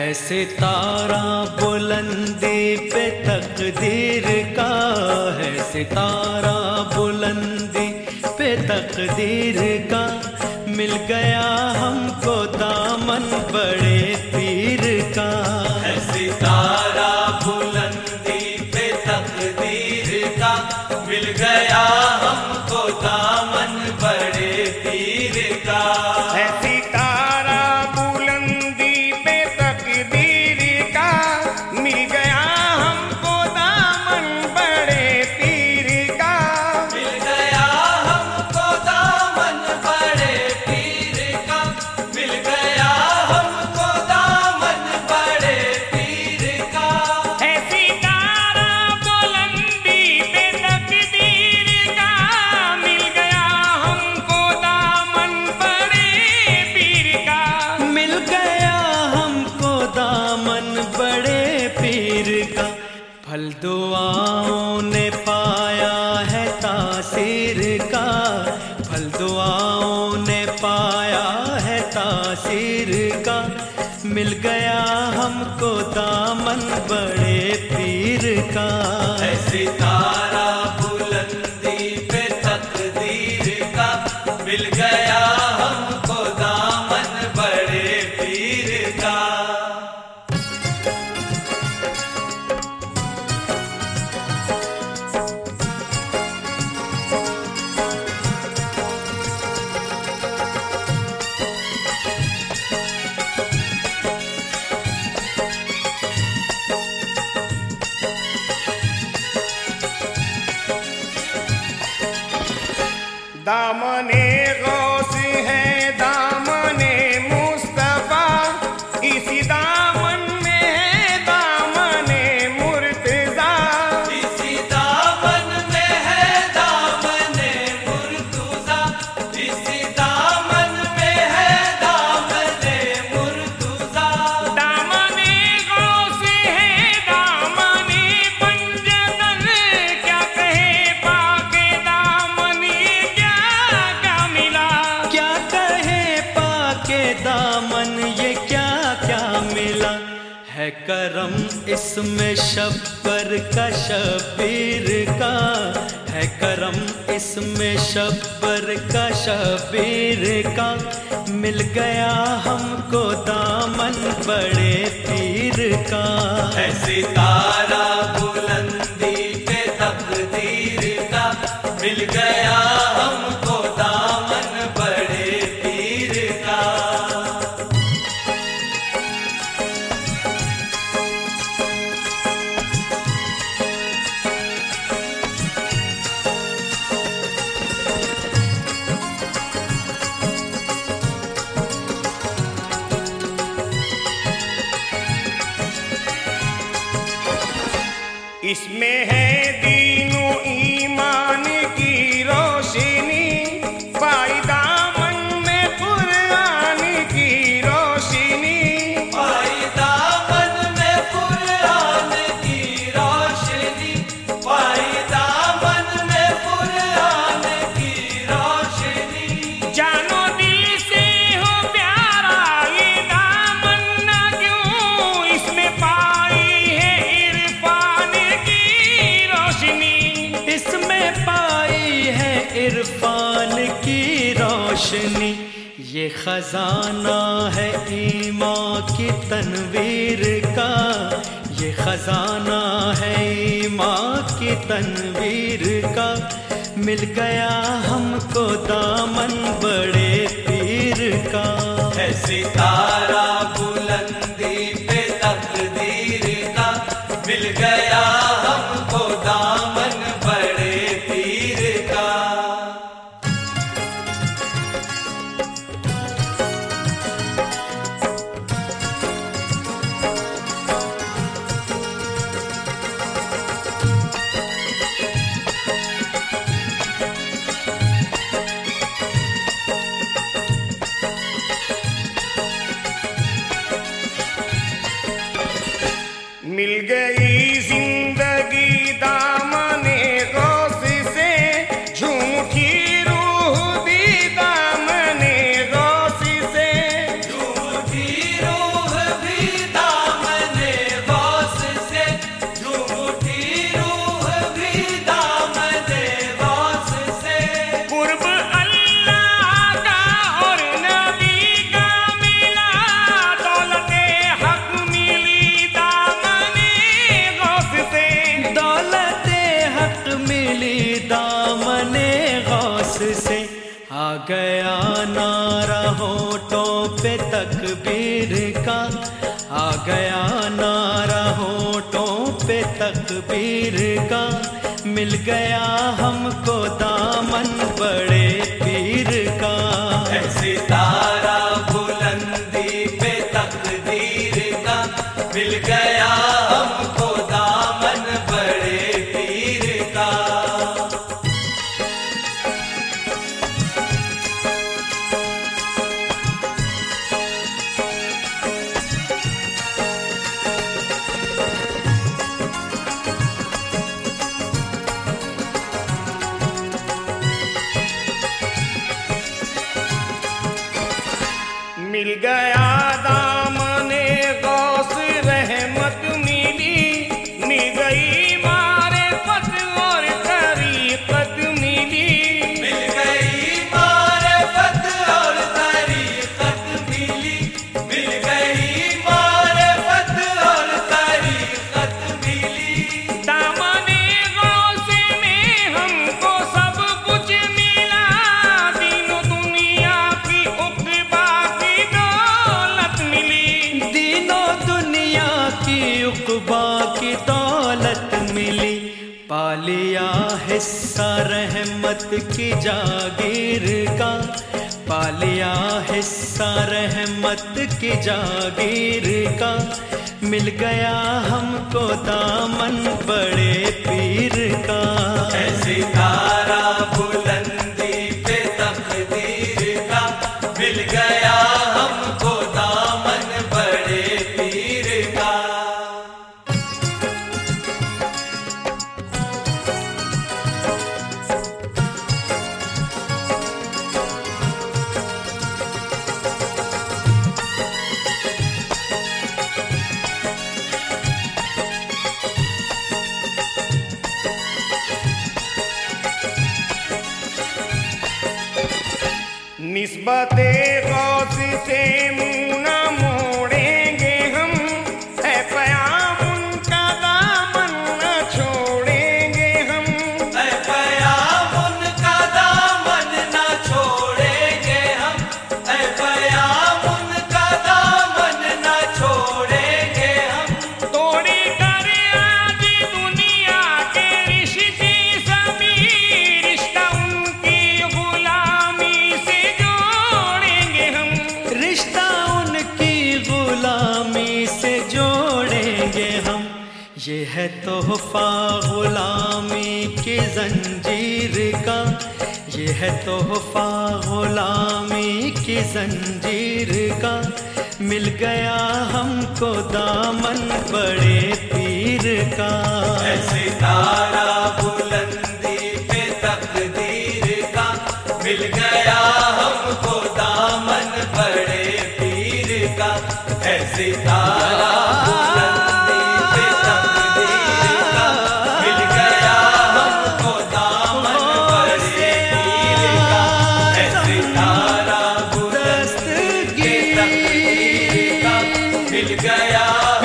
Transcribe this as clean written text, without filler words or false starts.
सितारा बुलंदी पे तकदीर का है, सितारा बुलंदी पे तकदीर का। मिल गया हमको दामन बड़े पीर का। है सितारा बुलंदी पे तकदीर का, मिल गया हमको दामन बड़े पीर का। है सितारा बुलंदी पे तकदीर का, मिल गया हमको दामन बड़े पीर का। मिल गया हमको दामन बड़े पीर का, मिल गया हमको दामन बड़े पीर का। है सितारा बुलंदी पे तकदीर का, मिल गया हमको दामन बड़े पीर का। मिल गया हमको दामन बड़े पीर का। फल दुआओं ने पाया है तासीर का, फल दुआओं ने पाया है तासीर का। मिल गया हमको दामन बड़े पीर का। है सितारा बुलंदी पे तकदीर का, मिल गया हमको दामन बड़े पीर का। दामने गौस है दामने मुस्तफा, इसी दामन में है दामने मुर्तजा। इसी दामन में है दामने मुर्तुजा, इसी दामन में है दामने मुर्तुजा। दामने गौस है दामने पंजतन, क्या कहे पाके दामन ये क्या क्या मिला। क्या कहे पाके दामन ये क्या क्या मिला। है करम इसमें शब्बर का शबीर का, है करम इसमें शब्बर का शबीर का। मिल गया हमको दामन बड़े पीर का। है सितारा बुलंदी पे तकदीर का, मिल गया हमको दामन बड़े पीर का। इसमें है दीनो ईमान की रोशनी, पाई दामन में कुरान की रोशनी। पाई दामन में कुरान की रोशनी, पाई दामन में कुरान की रोशनी। जानो दिल से हो प्यारा ये दामन ना क्यों, इसमें पाई है इरफान की रोशनी। इसमें पाई है इरफान की रोशनी। ये खजाना है ईमान की तनवीर का, ये खजाना है ईमान की तनवीर का। मिल गया हमको दामन बड़े पीर का। है सितारा बुलंदी पे तकदीर का, मिल गया हमको दामन बड़े पीर का। आ गया नारा होठों पे तकबीर का, आ गया नारा होठों पे तकबीर का, मिल गया हमको दामन बड़े पीर का। है सितारा बुलंदी पे तकदीर का, मिल गया हमको दामन बड़े पीर का। मिल गया दामने गौस रहमत मिली, मिल गई मारिफत और तरीक़त मिली। मिल गई मारिफत और तरीक़त मिली, मिल गई मारिफत और तरीक़त मिली। दामने गौस में हमको सब कुछ मिला, दीनों दुनिया की उक़बा की दौलत मिली। दीनों दुनिया की उक़बा की दौलत मिली। पा लिया हिस्सा रहमत की जागीर का, पा लिया हिस्सा रहमत की जागीर का, मिल गया हमको दामन बड़े पीर का। है सितारा बुलंदी पे तकदीर का, मिल गया हमको दामन बड़े पीर का। निस्बते गौस से मुँह न मोड़ेंगे हम, है क़याम उनका दामन न छोड़ेंगे हम। है क़याम उनका दामन न छोड़ेंगे हम, है क़याम उनका दामन न छोड़ेंगे हम। तोड़ी कर आज दुनिया के रिश्ते सभी, रिश्ता उनकी गुलामी से जोड़ेंगे हम। रिश्ता उनकी गुलामी से जोड़ेंगे हम। ये है तोहफा गुलामी की जंजीर का, ये है तोहफा गुलामी की जंजीर का, मिल गया हमको दामन बड़े पीर का। है सितारा बुलंदी पे तकदीर का, मिल गया हमको दामन बड़े पीर का। है सितारा बुलंदी पे तकदीर का, मिल गया हमको दामन बड़े पीर का। है सितारा बुलंदी पे तकदीर का, मिल गया